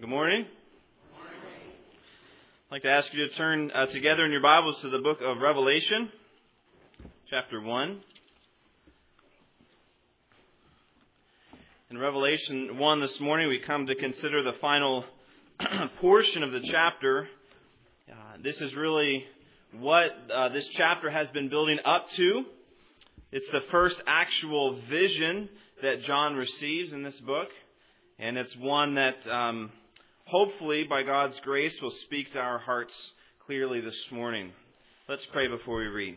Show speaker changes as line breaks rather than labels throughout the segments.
Good morning. I'd like to ask you to turn together in your Bibles to the book of Revelation, chapter 1. In Revelation 1 this morning, we come to consider the final portion of the chapter. This is really what this chapter has been building up to. It's the first actual vision that John receives in this book. And it's one that hopefully, by God's grace, will speak to our hearts clearly this morning. Let's pray before we read.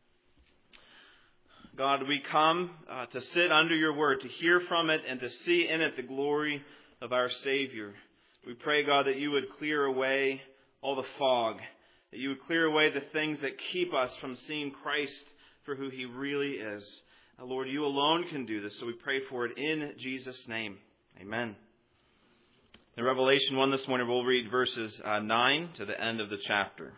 God, we come to sit under your word, to hear from it, and to see in it the glory of our Savior. We pray, God, that you would clear away all the fog, that you would clear away the things that keep us from seeing Christ for who he really is. Lord, you alone can do this, so we pray for it in Jesus' name. Amen. In Revelation 1 this morning, we'll read verses 9 to the end of the chapter.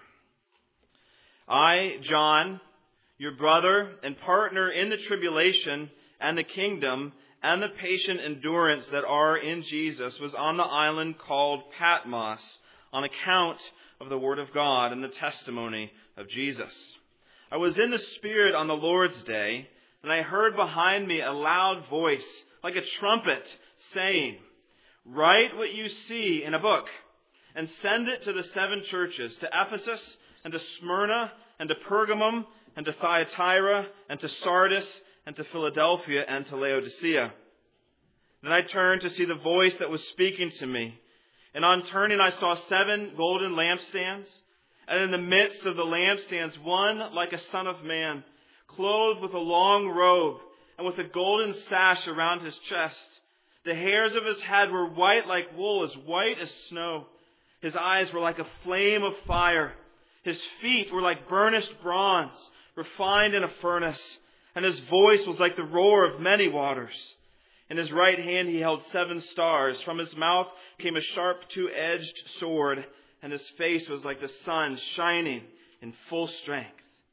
I, John, your brother and partner in the tribulation and the kingdom and the patient endurance that are in Jesus, was on the island called Patmos on account of the word of God and the testimony of Jesus. I was in the Spirit on the Lord's day, and I heard behind me a loud voice, like a trumpet, saying, "Write what you see in a book, and send it to the 7 churches, to Ephesus, and to Smyrna, and to Pergamum, and to Thyatira, and to Sardis, and to Philadelphia, and to Laodicea." Then I turned to see the voice that was speaking to me. And on turning, I saw 7 golden lampstands, and in the midst of the lampstands, one like a son of man, clothed with a long robe, and with a golden sash around his chest. The hairs of his head were white like wool, as white as snow. His eyes were like a flame of fire. His feet were like burnished bronze, refined in a furnace. And his voice was like the roar of many waters. In his right hand he held 7 stars. From his mouth came a sharp 2-edged sword, and his face was like the sun shining in full strength.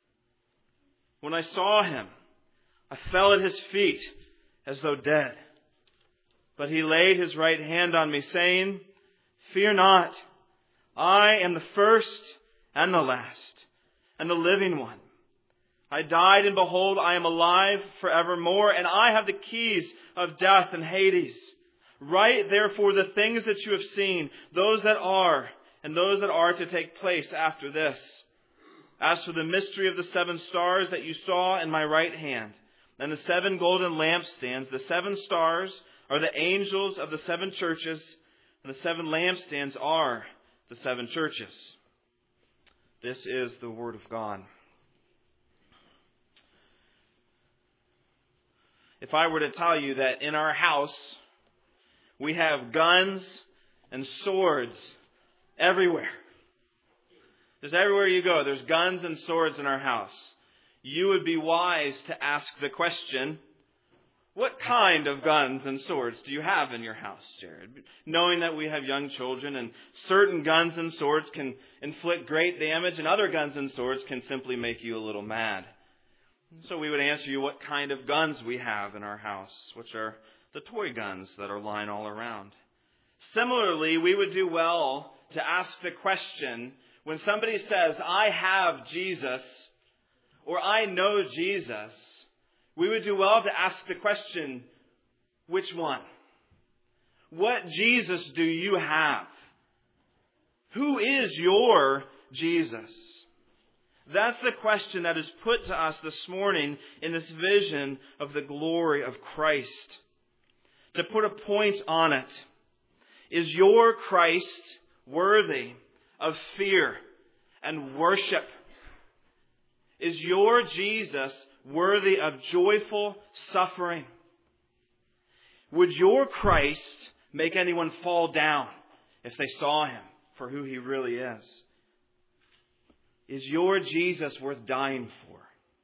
When I saw him, I fell at his feet as though dead. But he laid his right hand on me, saying, "Fear not, I am the first and the last, and the living one. I died, and behold, I am alive forevermore, and I have the keys of death and Hades. Write therefore the things that you have seen, those that are, and those that are to take place after this. As for the mystery of the 7 stars that you saw in my right hand, and the 7 golden lampstands, the 7 stars are the angels of the 7 churches, and the 7 lampstands are the 7 churches." This is the word of God. If I were to tell you that in our house we have guns and swords everywhere, just everywhere you go, there's guns and swords in our house, you would be wise to ask the question, what kind of guns and swords do you have in your house, Jared? Knowing that we have young children, and certain guns and swords can inflict great damage, and other guns and swords can simply make you a little mad. So we would answer you what kind of guns we have in our house, which are the toy guns that are lying all around. Similarly, we would do well to ask the question, when somebody says, "I have Jesus," or "I know Jesus," we would do well to ask the question, which one? What Jesus do you have? Who is your Jesus? That's the question that is put to us this morning in this vision of the glory of Christ. To put a point on it, is your Christ worthy of fear and worship? Is your Jesus worthy of joyful suffering? Would your Christ make anyone fall down if they saw him for who he really is? Is your Jesus worth dying for?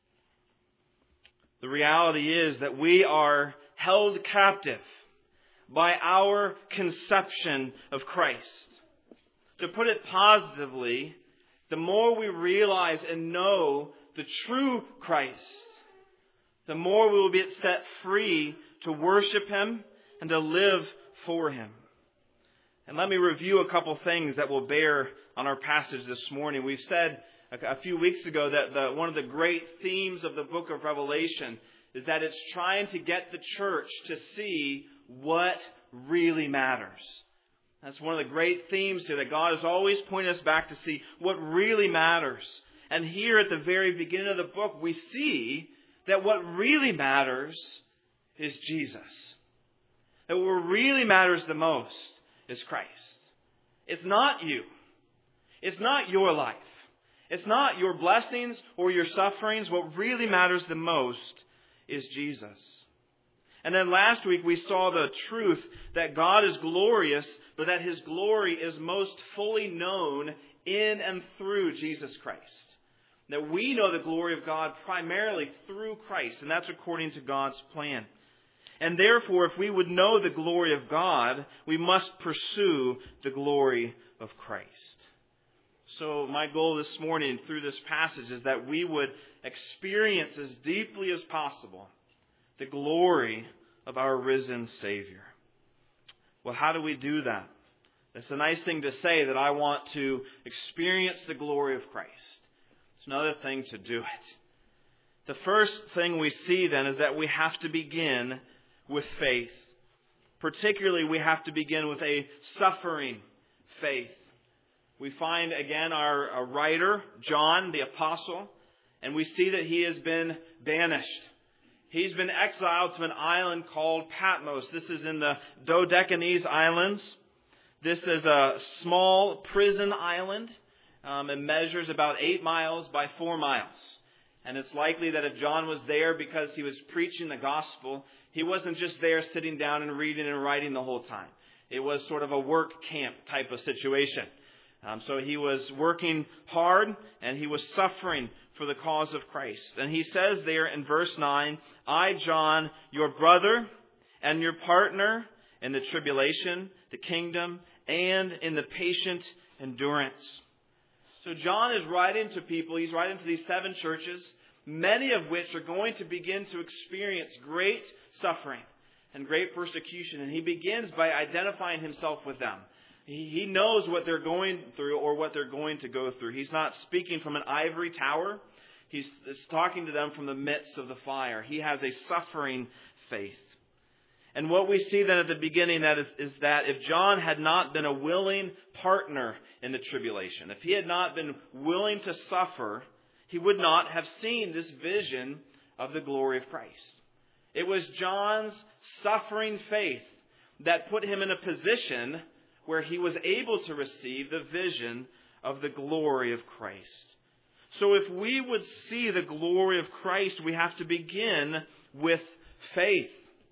The reality is that we are held captive by our conception of Christ. To put it positively, the more we realize and know the true Christ, the more we will be set free to worship him and to live for him. And let me review a couple things that will bear on our passage this morning. We've said a few weeks ago that one of the great themes of the book of Revelation is that it's trying to get the church to see what really matters. That's one of the great themes here, that God is always pointing us back to see what really matters. And here at the very beginning of the book, we see that what really matters is Jesus. That what really matters the most is Christ. It's not you. It's not your life. It's not your blessings or your sufferings. What really matters the most is Jesus. And then last week we saw the truth that God is glorious, but that His glory is most fully known in and through Jesus Christ. That we know the glory of God primarily through Christ, and that's according to God's plan. And therefore, if we would know the glory of God, we must pursue the glory of Christ. So my goal this morning through this passage is that we would experience as deeply as possible the glory of our risen Savior. Well, how do we do that? It's a nice thing to say that I want to experience the glory of Christ. It's another thing to do it. The first thing we see then is that we have to begin with faith. Particularly, we have to begin with a suffering faith. We find again our writer, John the Apostle, and we see that he has been banished. He's been exiled to an island called Patmos. This is in the Dodecanese Islands. This is a small prison island. It measures about 8 miles by 4 miles. And it's likely that if John was there because he was preaching the gospel, he wasn't just there sitting down and reading and writing the whole time. It was sort of a work camp type of situation. So he was working hard and he was suffering for the cause of Christ. And he says there in verse 9, I, John, your brother and your partner in the tribulation, the kingdom, and in the patient endurance. So John is writing to people. He's writing to these 7 churches, many of which are going to begin to experience great suffering and great persecution. And he begins by identifying himself with them. He knows what they're going through or what they're going to go through. He's not speaking from an ivory tower. He's talking to them from the midst of the fire. He has a suffering faith. And what we see then at the beginning is that if John had not been a willing partner in the tribulation, if he had not been willing to suffer, he would not have seen this vision of the glory of Christ. It was John's suffering faith that put him in a position where he was able to receive the vision of the glory of Christ. So if we would see the glory of Christ, we have to begin with faith.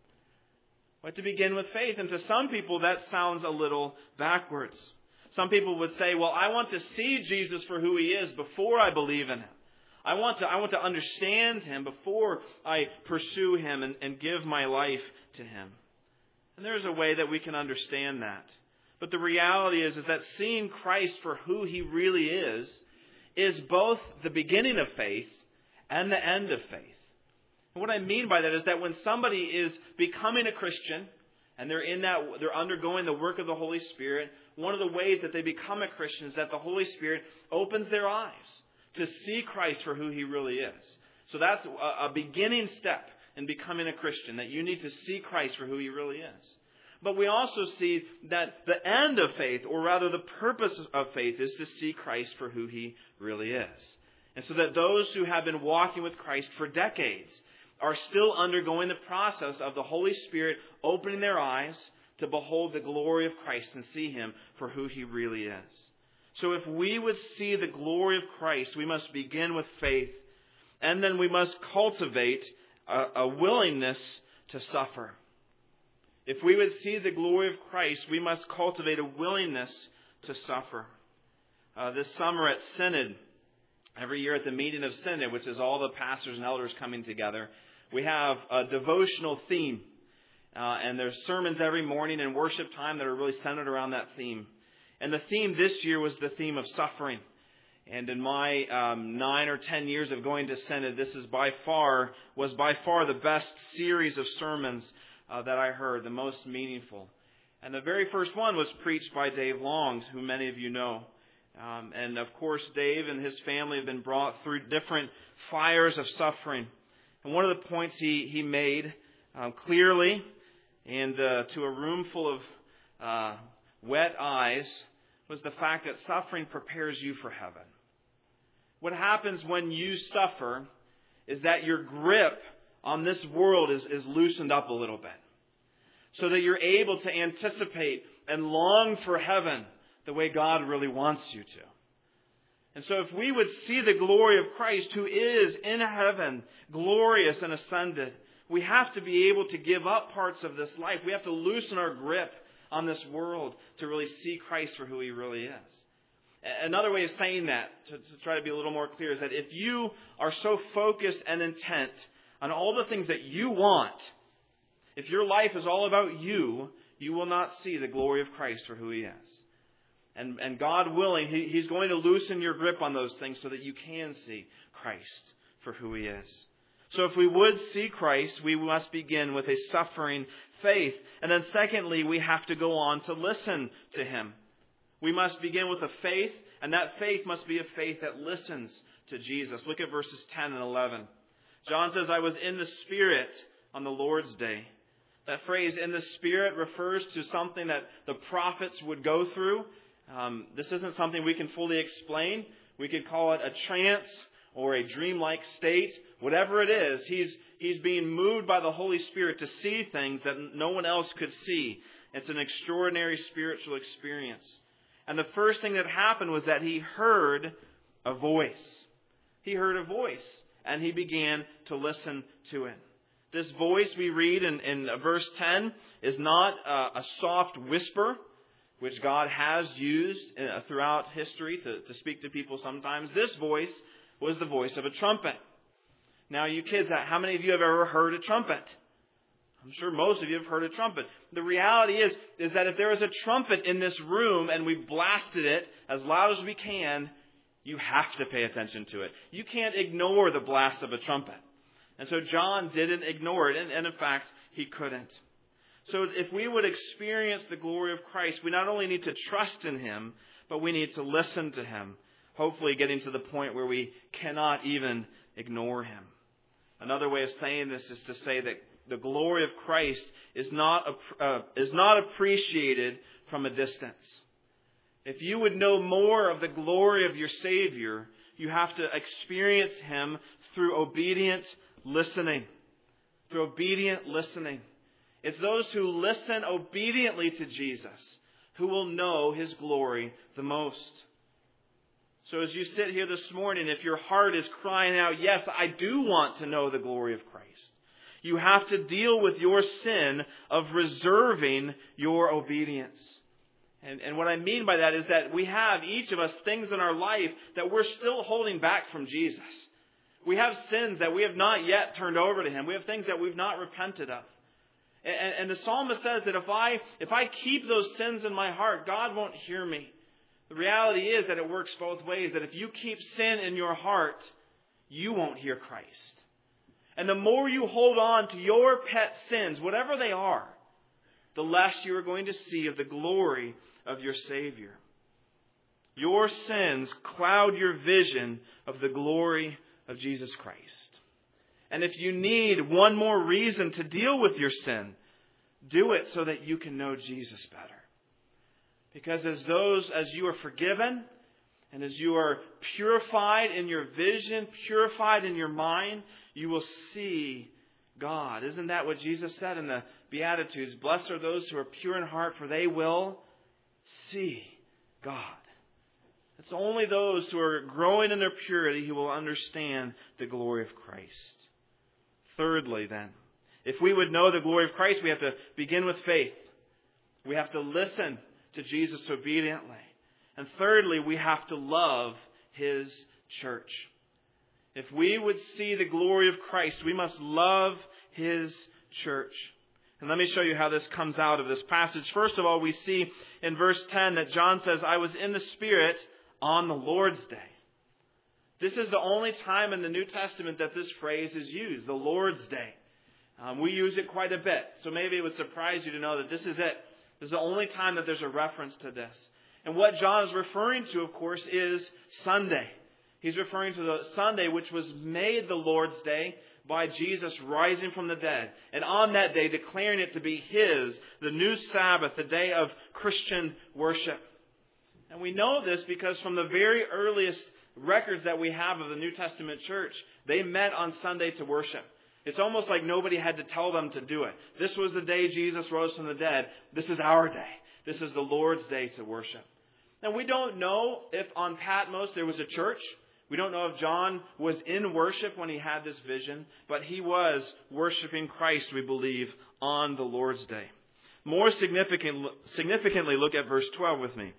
We have to begin with faith. And to some people, that sounds a little backwards. Some people would say, well, I want to see Jesus for who He is before I believe in Him. I want to understand Him before I pursue Him and give my life to Him. And there's a way that we can understand that. But the reality is that seeing Christ for who He really is both the beginning of faith and the end of faith. And what I mean by that is that when somebody is becoming a Christian and they're undergoing the work of the Holy Spirit, one of the ways that they become a Christian is that the Holy Spirit opens their eyes to see Christ for who He really is. So that's a beginning step in becoming a Christian, that you need to see Christ for who He really is. But we also see that the end of faith, or rather the purpose of faith, is to see Christ for who He really is. And so that those who have been walking with Christ for decades are still undergoing the process of the Holy Spirit opening their eyes to behold the glory of Christ and see Him for who He really is. So if we would see the glory of Christ, we must begin with faith, and then we must cultivate a willingness to suffer. If we would see the glory of Christ, we must cultivate a willingness to suffer. This summer at Synod, every year at the meeting of Synod, which is all the pastors and elders coming together, we have a devotional theme. And there's sermons every morning and worship time that are really centered around that theme. And the theme this year was the theme of suffering. And in my 9 or 10 years of going to Synod, this was by far the best series of sermons that I heard, the most meaningful. And the very first one was preached by Dave Longs, who many of you know. And of course, Dave and his family have been brought through different fires of suffering. And one of the points he made clearly and to a room full of wet eyes was the fact that suffering prepares you for heaven. What happens when you suffer is that your grip on this world is loosened up a little bit, so that you're able to anticipate and long for heaven the way God really wants you to. And so if we would see the glory of Christ, who is in heaven, glorious and ascended, we have to be able to give up parts of this life. We have to loosen our grip on this world to really see Christ for who He really is. Another way of saying that, to try to be a little more clear, is that if you are so focused and intent on all the things that you want, if your life is all about you, you will not see the glory of Christ for who He is. And God willing, He's going to loosen your grip on those things so that you can see Christ for who He is. So if we would see Christ, we must begin with a suffering faith. And then secondly, we have to go on to listen to Him. We must begin with a faith, and that faith must be a faith that listens to Jesus. Look at verses 10 and 11. John says, I was in the Spirit on the Lord's day. That phrase, in the Spirit, refers to something that the prophets would go through. This isn't something we can fully explain. We could call it a trance or a dreamlike state. Whatever it is, he's being moved by the Holy Spirit to see things that no one else could see. It's an extraordinary spiritual experience. And the first thing that happened was that he heard a voice. He heard a voice, and he began to listen to it. This voice we read in verse 10 is not a soft whisper, which God has used throughout history to speak to people sometimes. This voice was the voice of a trumpet. Now, you kids, how many of you have ever heard a trumpet? I'm sure most of you have heard a trumpet. The reality is that if there is a trumpet in this room and we blasted it as loud as we can, you have to pay attention to it. You can't ignore the blast of a trumpet. And so John didn't ignore it, and in fact, he couldn't. So if we would experience the glory of Christ, we not only need to trust in Him, but we need to listen to Him, hopefully getting to the point where we cannot even ignore Him. Another way of saying this is to say that the glory of Christ is not appreciated from a distance. If you would know more of the glory of your Savior, you have to experience Him through obedient listening. Through obedient listening. It's those who listen obediently to Jesus who will know His glory the most. So as you sit here this morning, if your heart is crying out, yes, I do want to know the glory of Christ, you have to deal with your sin of reserving your obedience. And what I mean by that is that we have, each of us, things in our life that we're still holding back from Jesus. We have sins that we have not yet turned over to Him. We have things that we've not repented of. And the psalmist says that if I keep those sins in my heart, God won't hear me. The reality is that it works both ways. That if you keep sin in your heart, you won't hear Christ. And the more you hold on to your pet sins, whatever they are, the less you are going to see of the glory of your Savior. Your sins cloud your vision of the glory of Jesus Christ. And if you need one more reason to deal with your sin, do it so that you can know Jesus better. Because as you are forgiven, and as you are purified in your vision, purified in your mind, you will see God. Isn't that what Jesus said in the Beatitudes? Blessed are those who are pure in heart, for they will see God. It's only those who are growing in their purity who will understand the glory of Christ. Thirdly, then, if we would know the glory of Christ, we have to begin with faith. We have to listen to Jesus obediently. And thirdly, we have to love His church. If we would see the glory of Christ, we must love His church. And let me show you how this comes out of this passage. First of all, we see in verse 10 that John says, I was in the Spirit on the Lord's day. This is the only time in the New Testament that this phrase is used, the Lord's day. We use it quite a bit. So maybe it would surprise you to know that this is it. This is the only time that there's a reference to this. And what John is referring to, of course, is Sunday. He's referring to the Sunday which was made the Lord's Day by Jesus rising from the dead. And on that day, declaring it to be His, the new Sabbath, the day of Christian worship. And we know this because from the very earliest records that we have of the New Testament church, they met on Sunday to worship. It's almost like nobody had to tell them to do it. This was the day Jesus rose from the dead. This is our day. This is the Lord's day to worship. And we don't know if on Patmos there was a church. We don't know if John was in worship when he had this vision, but he was worshiping Christ, we believe, on the Lord's day. More significantly, look at verse 12 with me.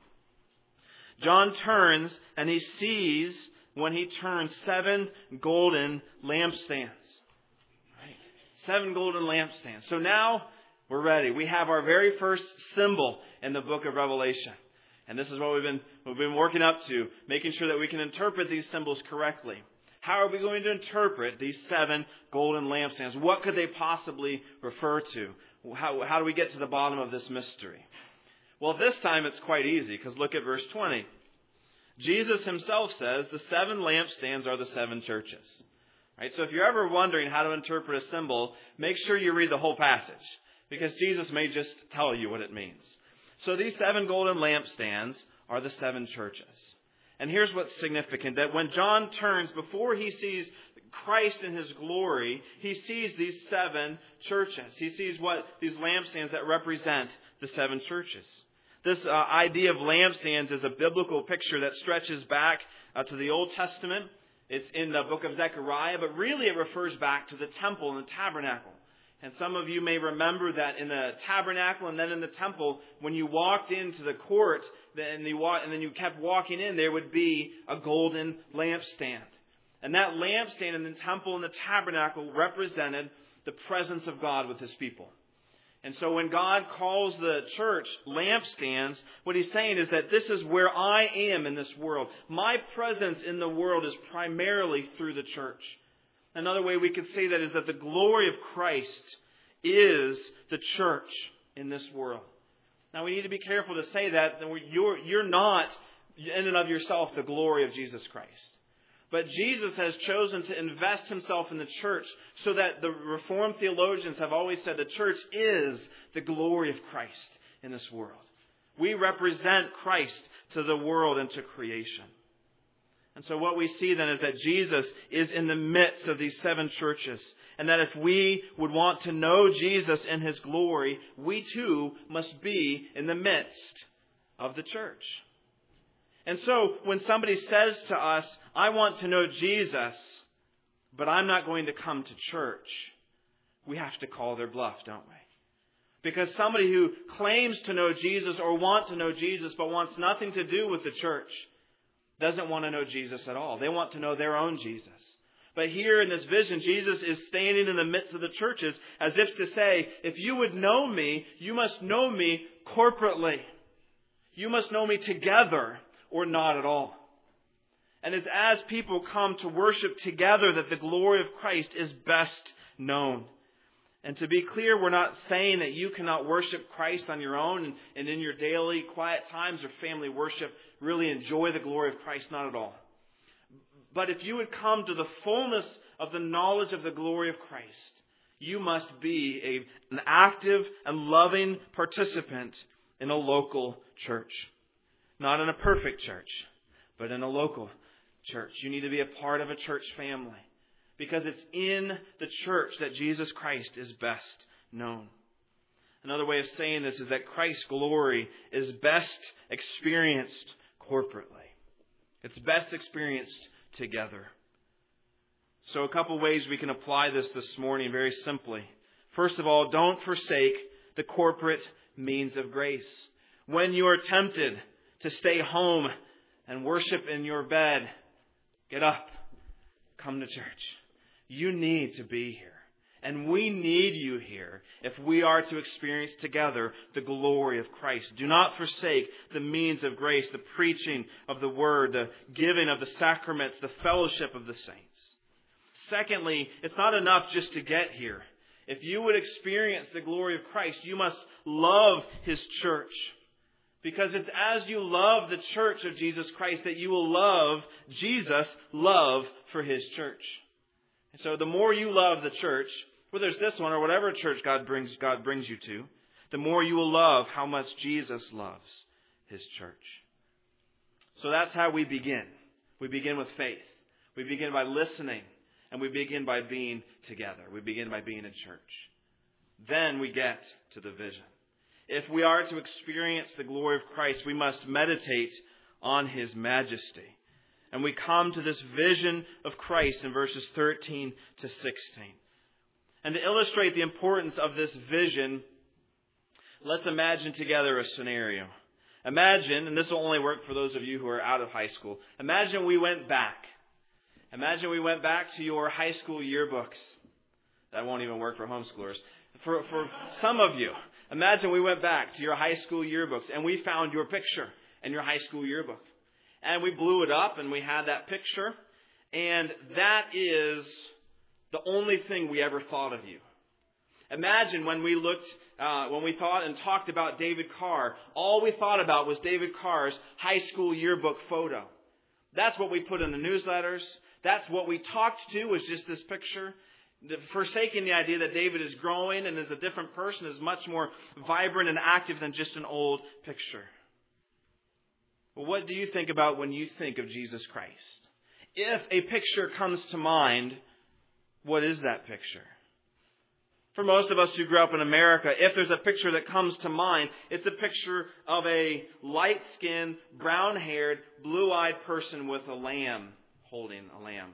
John turns and he sees, when he turns, 7 golden lampstands. Right? 7 golden lampstands. So now we're ready. We have our very first symbol in the book of Revelation. And this is what we've been working up to, making sure that we can interpret these symbols correctly. How are we going to interpret these 7 golden lampstands? What could they possibly refer to? How do we get to the bottom of this mystery? Well, this time it's quite easy, because look at verse 20. Jesus Himself says the 7 lampstands are the 7 churches. Right? So if you're ever wondering how to interpret a symbol, make sure you read the whole passage, because Jesus may just tell you what it means. So these 7 golden lampstands are the 7 churches. And here's what's significant, that when John turns, before he sees Christ in His glory, he sees these 7 churches. He sees these lampstands that represent the 7 churches. This idea of lampstands is a biblical picture that stretches back to the Old Testament. It's in the book of Zechariah, but really it refers back to the temple and the tabernacle. And some of you may remember that in the tabernacle and then in the temple, when you walked into the court and then you kept walking in, there would be a golden lampstand. And that lampstand in the temple and the tabernacle represented the presence of God with His people. And so when God calls the church lampstands, what He's saying is that this is where I am in this world. My presence in the world is primarily through the church. Another way we could say that is that the glory of Christ is the church in this world. Now we need to be careful to say that you're not in and of yourself the glory of Jesus Christ. But Jesus has chosen to invest Himself in the church so that the Reformed theologians have always said the church is the glory of Christ in this world. We represent Christ to the world and to creation. And so what we see then is that Jesus is in the midst of these 7 churches. And that if we would want to know Jesus in His glory, we too must be in the midst of the church. And so when somebody says to us, I want to know Jesus, but I'm not going to come to church, we have to call their bluff, don't we? Because somebody who claims to know Jesus or want to know Jesus but wants nothing to do with the church doesn't want to know Jesus at all. They want to know their own Jesus. But here in this vision, Jesus is standing in the midst of the churches as if to say, if you would know me, you must know me corporately. You must know me together or not at all. And it's as people come to worship together that the glory of Christ is best known. And to be clear, we're not saying that you cannot worship Christ on your own and in your daily quiet times or family worship really enjoy the glory of Christ, not at all. But if you would come to the fullness of the knowledge of the glory of Christ, you must be an active and loving participant in a local church. Not in a perfect church, but in a local church. You need to be a part of a church family, because it's in the church that Jesus Christ is best known. Another way of saying this is that Christ's glory is best experienced corporately. It's best experienced together. So a couple ways we can apply this morning very simply. First of all, don't forsake the corporate means of grace. When you are tempted to stay home and worship in your bed, get up, come to church. You need to be here. And we need you here if we are to experience together the glory of Christ. Do not forsake the means of grace, the preaching of the Word, the giving of the sacraments, the fellowship of the saints. Secondly, it's not enough just to get here. If you would experience the glory of Christ, you must love His church. Because it's as you love the church of Jesus Christ that you will love Jesus' love for His church. And so the more you love the church, whether it's this one or whatever church God brings you to, the more you will love how much Jesus loves His church. So that's how we begin. We begin with faith. We begin by listening. And we begin by being together. We begin by being in church. Then we get to the vision. If we are to experience the glory of Christ, we must meditate on His majesty. And we come to this vision of Christ in verses 13 to 16. And to illustrate the importance of this vision, let's imagine together a scenario. Imagine, and this will only work for those of you who are out of high school, imagine we went back. Imagine we went back to your high school yearbooks. That won't even work for homeschoolers. For some of you, imagine we went back to your high school yearbooks and we found your picture in your high school yearbook. And we blew it up and we had that picture. And that is the only thing we ever thought of you. Imagine when we thought and talked about David Carr, all we thought about was David Carr's high school yearbook photo. That's what we put in the newsletters. That's what we talked to, was just this picture. Forsaking the idea that David is growing and is a different person, is much more vibrant and active than just an old picture. Well, what do you think about when you think of Jesus Christ? If a picture comes to mind, what is that picture? For most of us who grew up in America, if there's a picture that comes to mind, it's a picture of a light-skinned, brown-haired, blue-eyed person with a lamb, holding a lamb.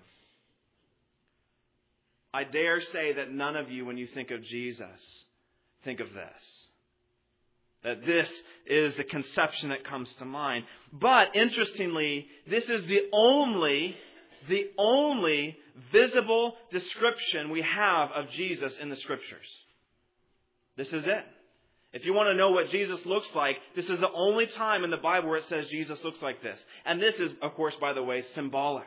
I dare say that none of you, when you think of Jesus, think of this. That this is the conception that comes to mind. But, interestingly, this is the only visible description we have of Jesus in the Scriptures. This is it. If you want to know what Jesus looks like, this is the only time in the Bible where it says Jesus looks like this. And this is, of course, by the way, symbolic.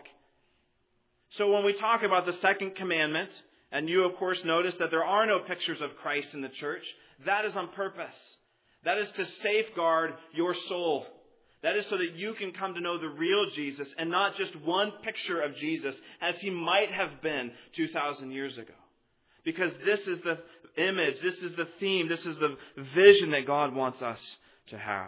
So when we talk about the second commandment, and you, of course, notice that there are no pictures of Christ in the church, that is on purpose. That is to safeguard your soul. That is so that you can come to know the real Jesus and not just one picture of Jesus as He might have been 2,000 years ago. Because this is the image, this is the theme, this is the vision that God wants us to have.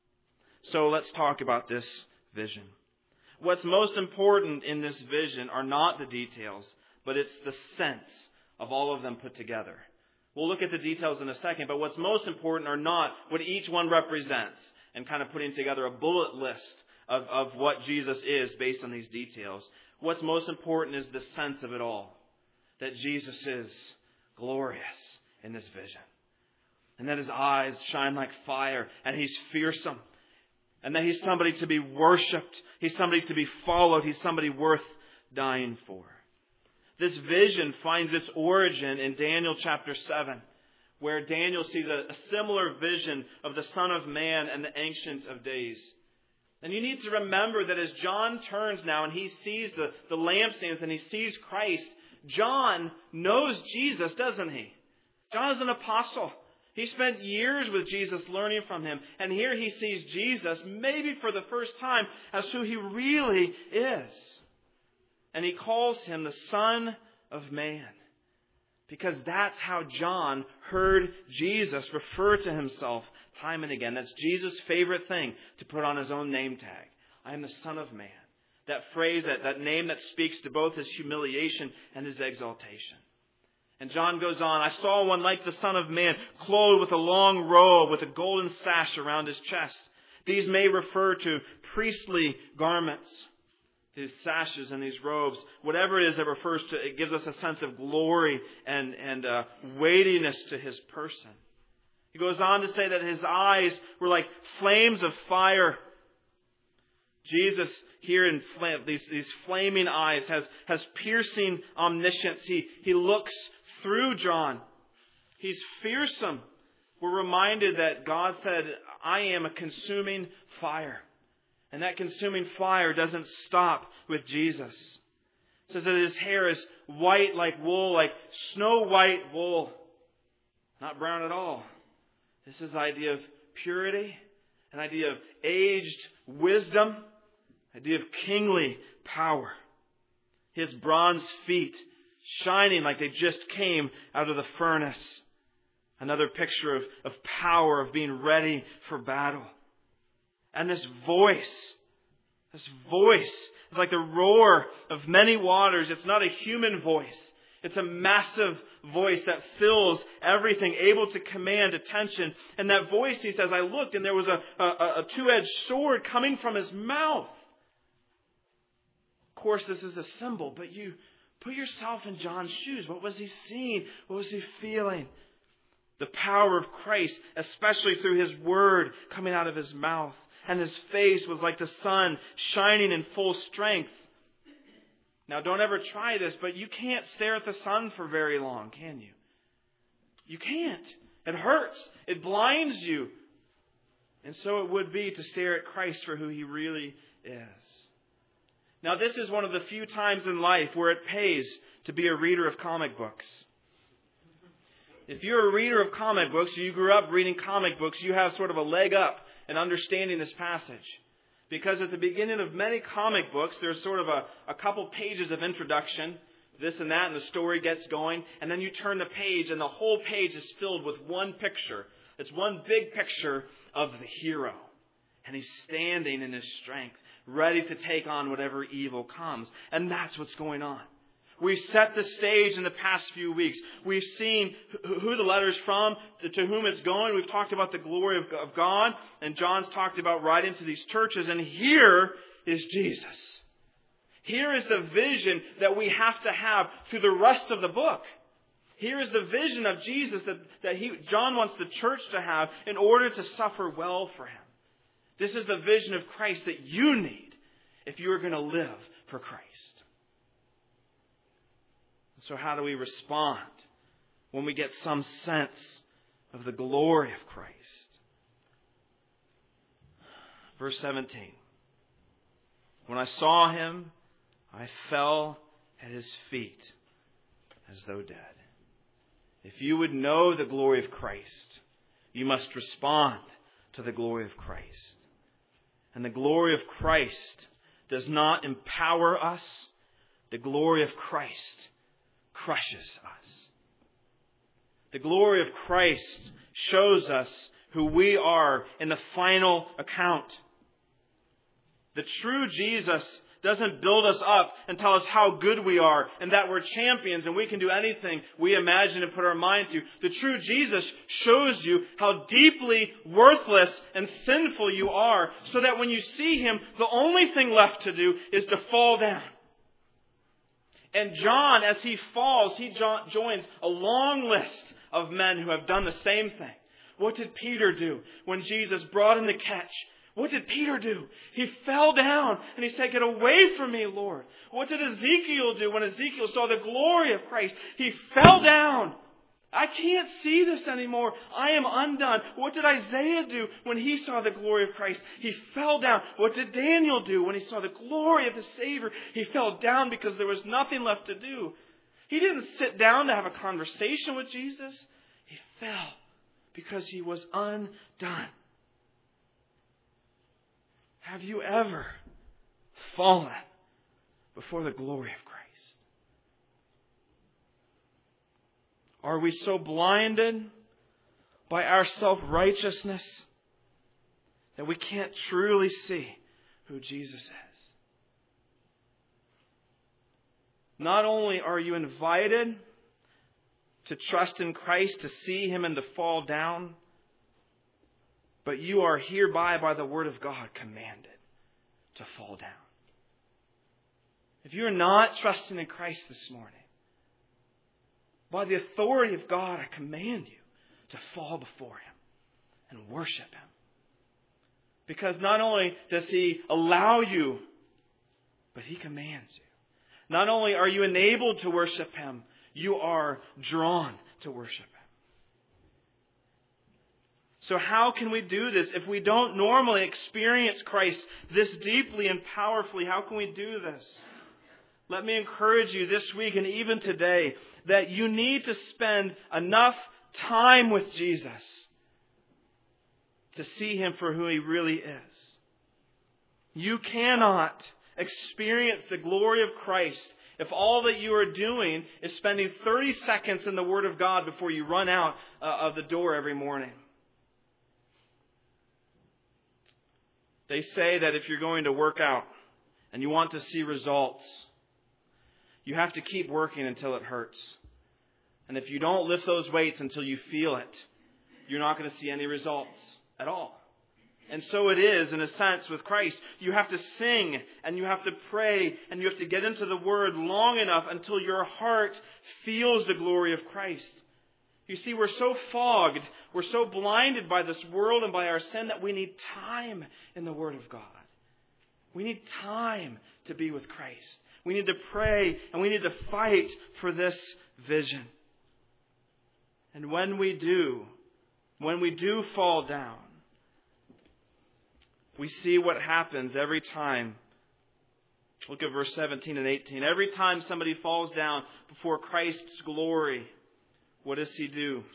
So let's talk about this vision. What's most important in this vision are not the details, but it's the sense of all of them put together. We'll look at the details in a second, but what's most important are not what each one represents, and kind of putting together a bullet list of what Jesus is based on these details. What's most important is the sense of it all. That Jesus is glorious in this vision. And that His eyes shine like fire, and He's fearsome. And that He's somebody to be worshipped. He's somebody to be followed. He's somebody worth dying for. This vision finds its origin in Daniel chapter 7, where Daniel sees a similar vision of the Son of Man and the Ancient of Days. And you need to remember that as John turns now and he sees the lampstands and he sees Christ, John knows Jesus, doesn't he? John is an apostle. He spent years with Jesus learning from Him. And here he sees Jesus, maybe for the first time, as who He really is. And he calls Him the Son of Man. Because that's how John heard Jesus refer to Himself time and again. That's Jesus' favorite thing, to put on His own name tag. I am the Son of Man. That phrase, that name that speaks to both His humiliation and His exaltation. And John goes on, I saw one like the Son of Man, clothed with a long robe, with a golden sash around his chest. These may refer to priestly garments. These sashes and these robes, whatever it is that refers to, it gives us a sense of glory and weightiness to His person. He goes on to say that His eyes were like flames of fire. Jesus here in these flaming eyes has piercing omniscience. He looks through John. He's fearsome. We're reminded that God said, I am a consuming fire. And that consuming fire doesn't stop with Jesus. It says that His hair is white like wool, like snow white wool. Not brown at all. This is the idea of purity, an idea of aged wisdom, idea of kingly power. His bronze feet shining like they just came out of the furnace. Another picture of power, of being ready for battle. And this voice is like the roar of many waters. It's not a human voice. It's a massive voice that fills everything, able to command attention. And that voice, he says, I looked and there was a two-edged sword coming from his mouth. Of course, this is a symbol, but you put yourself in John's shoes. What was he seeing? What was he feeling? The power of Christ, especially through His Word coming out of His mouth. And His face was like the sun shining in full strength. Now, don't ever try this, but you can't stare at the sun for very long, can you? You can't. It hurts. It blinds you. And so it would be to stare at Christ for who He really is. Now, this is one of the few times in life where it pays to be a reader of comic books. If you're a reader of comic books, or you grew up reading comic books, you have sort of a leg up in understanding this passage. Because at the beginning of many comic books, there's sort of a couple pages of introduction, this and that, and the story gets going. And then you turn the page, and the whole page is filled with one picture. It's one big picture of the hero. And he's standing in his strength, ready to take on whatever evil comes. And that's what's going on. We've set the stage in the past few weeks. We've seen who the letter's from, to whom it's going. We've talked about the glory of God. And John's talked about writing to these churches. And here is Jesus. Here is the vision that we have to have through the rest of the book. Here is the vision of Jesus that John wants the church to have in order to suffer well for Him. This is the vision of Christ that you need if you are going to live for Christ. So how do we respond when we get some sense of the glory of Christ? Verse 17. When I saw Him, I fell at His feet as though dead. If you would know the glory of Christ, you must respond to the glory of Christ. And the glory of Christ does not empower us. The glory of Christ crushes us. The glory of Christ shows us who we are in the final account. The true Jesus doesn't build us up and tell us how good we are and that we're champions and we can do anything we imagine and put our mind to. The true Jesus shows you how deeply worthless and sinful you are, so that when you see Him, the only thing left to do is to fall down. And John, as he falls, he joins a long list of men who have done the same thing. What did Peter do when Jesus brought him to catch? What did Peter do? He fell down and he said, "Get away from me, Lord." What did Ezekiel do when Ezekiel saw the glory of Christ? He fell down. I can't see this anymore. I am undone. What did Isaiah do when he saw the glory of Christ? He fell down. What did Daniel do when he saw the glory of the Savior? He fell down because there was nothing left to do. He didn't sit down to have a conversation with Jesus. He fell because he was undone. Have you ever fallen before the glory of Christ? Are we so blinded by our self-righteousness that we can't truly see who Jesus is? Not only are you invited to trust in Christ, to see Him and to fall down, but you are hereby, by the Word of God, commanded to fall down. If you are not trusting in Christ this morning, by the authority of God, I command you to fall before Him and worship Him. Because not only does He allow you, but He commands you. Not only are you enabled to worship Him, you are drawn to worship Him. So how can we do this if we don't normally experience Christ this deeply and powerfully? How can we do this? Let me encourage you this week and even today that you need to spend enough time with Jesus to see Him for who He really is. You cannot experience the glory of Christ if all that you are doing is spending 30 seconds in the Word of God before you run out of the door every morning. They say that if you're going to work out and you want to see results, you have to keep working until it hurts. And if you don't lift those weights until you feel it, you're not going to see any results at all. And so it is, in a sense, with Christ. You have to sing and you have to pray and you have to get into the Word long enough until your heart feels the glory of Christ. You see, we're so fogged, we're so blinded by this world and by our sin that we need time in the Word of God. We need time to be with Christ. We need to pray and we need to fight for this vision. And when we do fall down, we see what happens every time. Look at verse 17 and 18. Every time somebody falls down before Christ's glory, what does He do?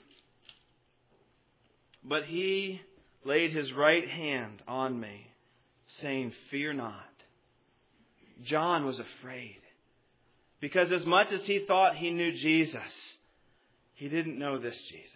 But He laid His right hand on me, saying, "Fear not." John was afraid. Because as much as he thought he knew Jesus, he didn't know this Jesus.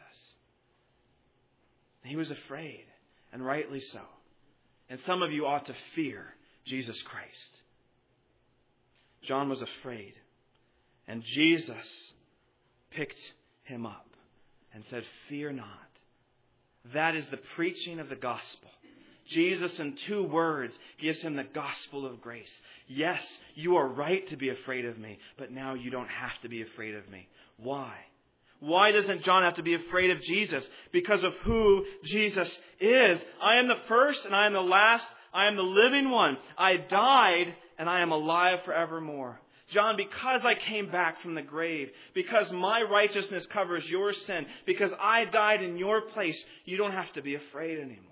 He was afraid, and rightly so. And some of you ought to fear Jesus Christ. John was afraid. And Jesus picked him up and said, "Fear not." That is the preaching of the gospel. Jesus, in 2 words, gives him the gospel of grace. Yes, you are right to be afraid of me, but now you don't have to be afraid of me. Why? Why doesn't John have to be afraid of Jesus? Because of who Jesus is. I am the first and I am the last. I am the living one. I died and I am alive forevermore. John, because I came back from the grave, because my righteousness covers your sin, because I died in your place, you don't have to be afraid anymore.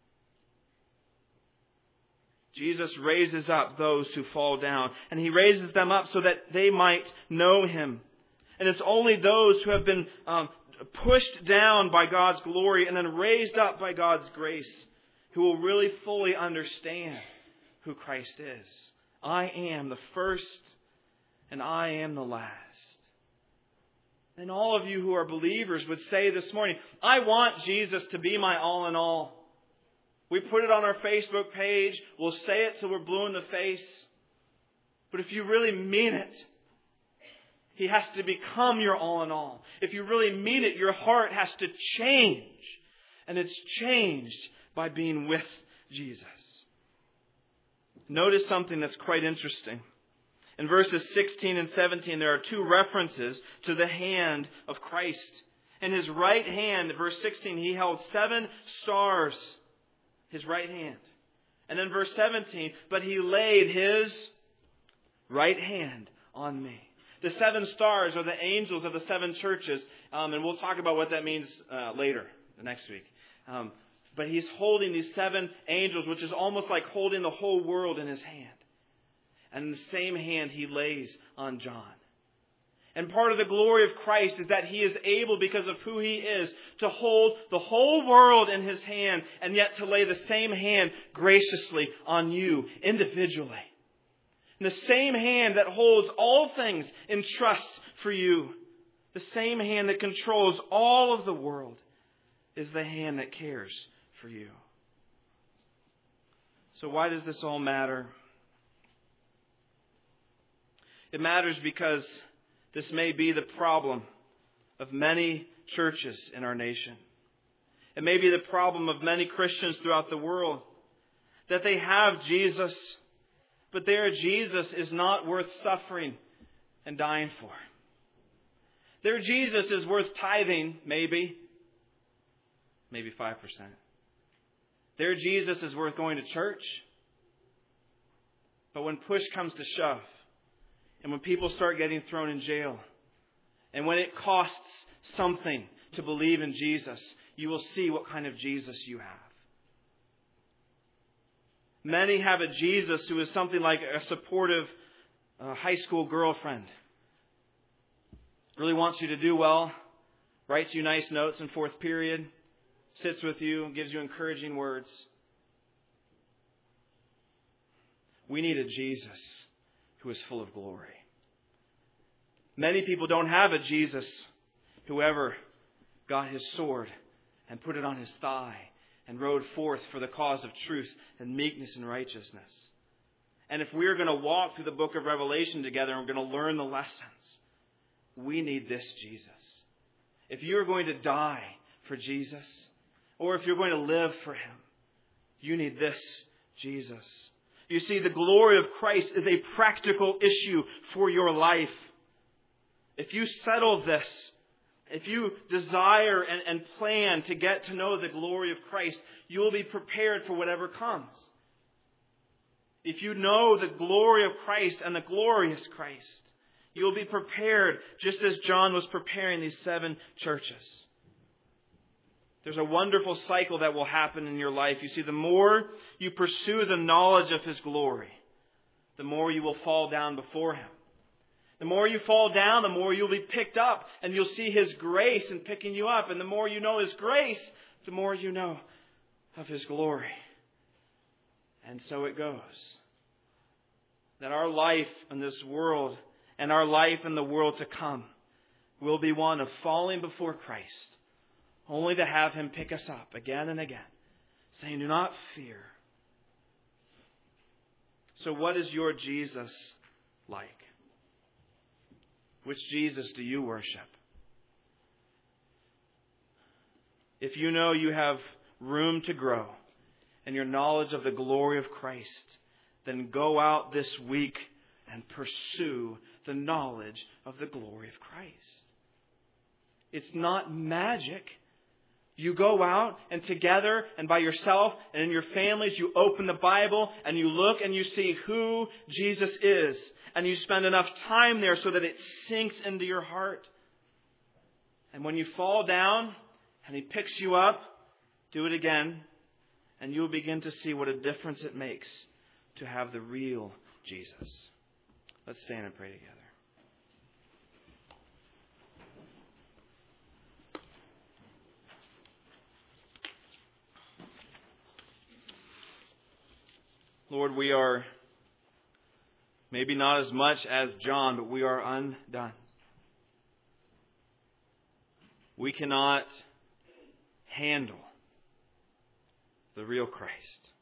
Jesus raises up those who fall down, and He raises them up so that they might know Him. And it's only those who have been pushed down by God's glory and then raised up by God's grace who will really fully understand who Christ is. I am the first and I am the last. And all of you who are believers would say this morning, I want Jesus to be my all in all. We put it on our Facebook page. We'll say it till we're blue in the face. But if you really mean it, He has to become your all in all. If you really mean it, your heart has to change. And it's changed by being with Jesus. Notice something that's quite interesting. In verses 16 and 17, there are 2 references to the hand of Christ. In His right hand, verse 16, He held 7 stars. His right hand. And then verse 17, but He laid His right hand on me. The 7 stars are the angels of the 7 churches. And we'll talk about what that means later, next week. But He's holding these 7 angels, which is almost like holding the whole world in His hand. And in the same hand He lays on John. And part of the glory of Christ is that He is able, because of who He is, to hold the whole world in His hand and yet to lay the same hand graciously on you individually. And the same hand that holds all things in trust for you, the same hand that controls all of the world, is the hand that cares for you. So why does this all matter? It matters because this may be the problem of many churches in our nation. It may be the problem of many Christians throughout the world, that they have Jesus, but their Jesus is not worth suffering and dying for. Their Jesus is worth tithing, maybe 5%. Their Jesus is worth going to church. But when push comes to shove, and when people start getting thrown in jail, and when it costs something to believe in Jesus, you will see what kind of Jesus you have. Many have a Jesus who is something like a supportive high school girlfriend. Really wants you to do well, writes you nice notes in fourth period, sits with you, and gives you encouraging words. We need a Jesus who is full of glory. Many people don't have a Jesus who ever got his sword and put it on his thigh and rode forth for the cause of truth and meekness and righteousness. And if we're going to walk through the book of Revelation together and we're going to learn the lessons, we need this Jesus. If you're going to die for Jesus, or if you're going to live for Him, you need this Jesus. You see, the glory of Christ is a practical issue for your life. If you settle this, if you desire and plan to get to know the glory of Christ, you will be prepared for whatever comes. If you know the glory of Christ and the glorious Christ, you will be prepared just as John was preparing these 7 churches. There's a wonderful cycle that will happen in your life. You see, the more you pursue the knowledge of His glory, the more you will fall down before Him. The more you fall down, the more you'll be picked up, and you'll see His grace in picking you up. And the more you know His grace, the more you know of His glory. And so it goes. That our life in this world and our life in the world to come will be one of falling before Christ, only to have Him pick us up again and again, saying, "Do not fear." So what is your Jesus like? Which Jesus do you worship? If you know you have room to grow in your knowledge of the glory of Christ, then go out this week and pursue the knowledge of the glory of Christ. It's not magic. You go out and together and by yourself and in your families, you open the Bible and you look and you see who Jesus is. And you spend enough time there so that it sinks into your heart. And when you fall down and He picks you up, do it again. And you'll begin to see what a difference it makes to have the real Jesus. Let's stand and pray together. Lord, we are maybe not as much as John, but we are undone. We cannot handle the real Christ.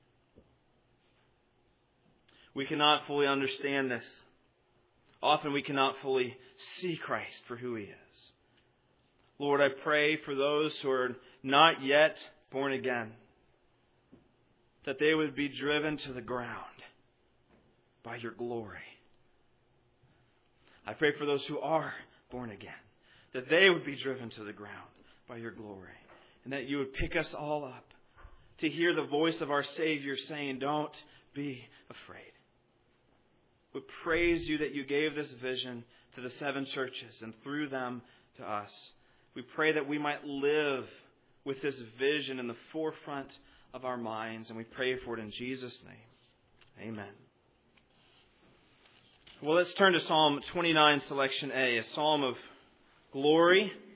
We cannot fully understand this. Often we cannot fully see Christ for who He is. Lord, I pray for those who are not yet born again, that they would be driven to the ground by Your glory. I pray for those who are born again, that they would be driven to the ground by Your glory, and that You would pick us all up to hear the voice of our Savior saying, "Don't be afraid." We praise You that You gave this vision to the 7 churches and through them to us. We pray that we might live with this vision in the forefront of our minds, and we pray for it in Jesus' name. Amen. Well, let's turn to Psalm 29, selection A, a psalm of glory